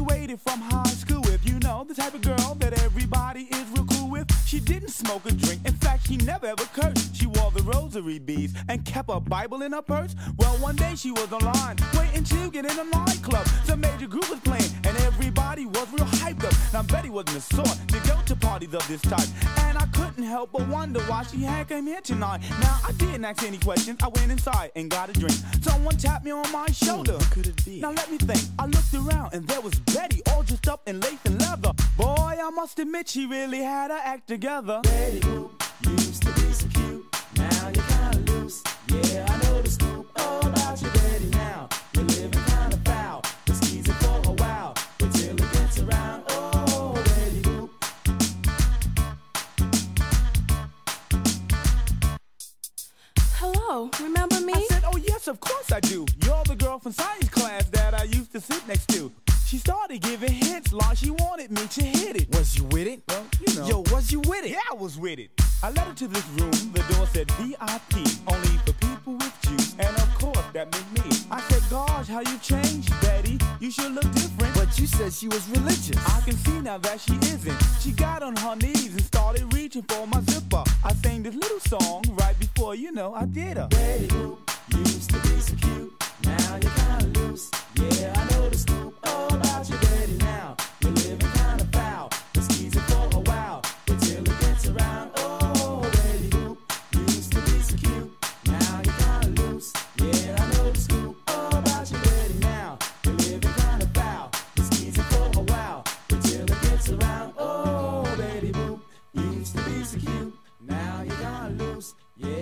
graduated from high school with, you know, the type of girl that everybody is real cool with. She didn't smoke or drink, in fact, she never ever cursed. She wore the rosary beads and kept a Bible in her purse. Well, one day she was online, waiting to get in a nightclub. Some major group was playing, and everybody was real hyped up. Now, Betty wasn't the sort to go to parties of this type, and I couldn't help but wonder why she had came here tonight. Now, I didn't ask any questions. I went inside and got a drink. Someone tapped me on my shoulder. Who could it be? Now, let me think. I looked around, and there was Betty, all dressed up in lace and leather. Boy, I must admit she really had her act together. Betty Boop, used to be so cute. Now you're kinda loose. Yeah, I know the scoop all about you, Betty. Now you're living kinda foul. Been skeezing for a while, until it gets around. Oh, Betty Boop. Hello, remember me? I said, oh yes, of course I do. You're the girl from science class that I used to sit next to. She started giving hints like she wanted me to hit it. Was you with it? Well, you know. Yo, was you with it? Yeah, I was with it. I led her to this room. The door said VIP, only for people with juice. And of course, that meant me. I said, gosh, how you changed, Betty. You should look different. But you said she was religious. I can see now that she isn't. She got on her knees and started reaching for my zipper. I sang this little song right before, you know, I did her. Betty Boop, used to be so cute. Now you're kinda loose. Yeah, I know the scoop all about you, Betty. Now you're living kinda foul. Been skeezing for a while, until it gets around. Oh, Betty Boop, used to be so cute. Now you're kinda loose. Yeah, I know the scoop all about you, Betty. Now you're living kinda foul. Been skeezing for a while, until it gets around. Oh, Betty Boop, used to be so cute. Now you're kinda loose. Yeah.